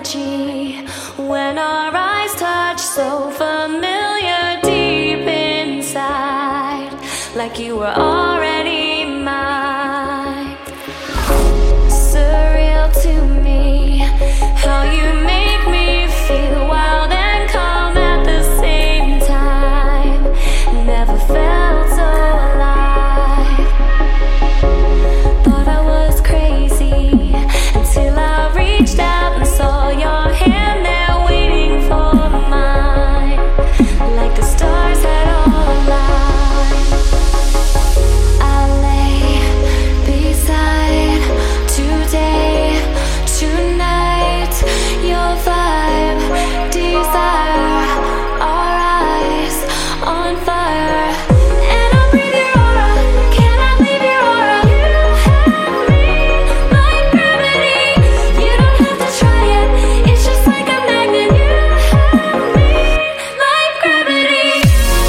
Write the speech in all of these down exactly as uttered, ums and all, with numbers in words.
energy when our eyes touch, so familiar deep inside, like you were already mine. Surreal to me how you make me feel wild and calm at the same time. Never felt so alive. Thought I was crazy until I reached out and saw your hand there waiting for mine, like the stars had all aligned. I lay beside today, tonight, your vibe, desire, our eyes on fire. And I breathe your aura, can I leave your aura? You have me like gravity. You don't have to try it, it's just like a magnet. You have me like gravity.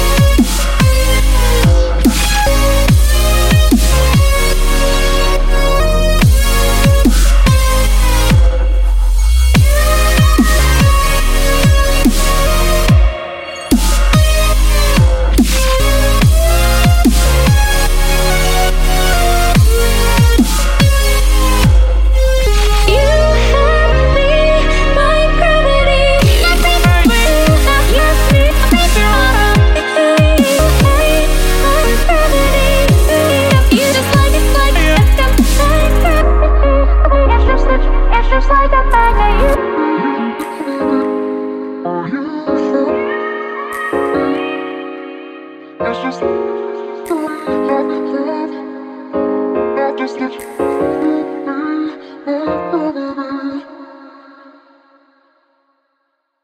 You have me like gravity. You have me like gravity. You just like it's like it's just like it's just like a magnet. It's just, I just